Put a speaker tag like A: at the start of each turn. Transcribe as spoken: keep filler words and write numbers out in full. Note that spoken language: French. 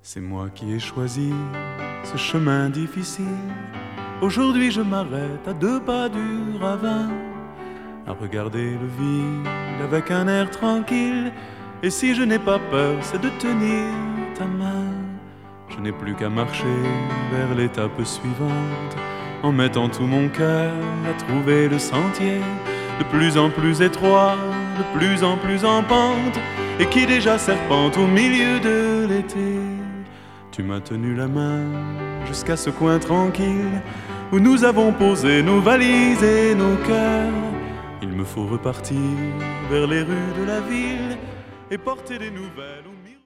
A: C'est moi qui ai choisi ce chemin difficile. Aujourd'hui je m'arrête à deux pas du ravin, à regarder le vide avec un air tranquille. Et si je n'ai pas peur, c'est de tenir ta main. Je n'ai plus qu'à marcher vers l'étape suivante, en mettant tout mon cœur à trouver le sentier, de plus en plus étroit, de plus en plus en pente, et qui déjà serpente au milieu de l'été. Tu m'as tenu la main jusqu'à ce coin tranquille où nous avons posé nos valises et nos cœurs. Il me faut repartir vers les rues de la ville et porter des nouvelles.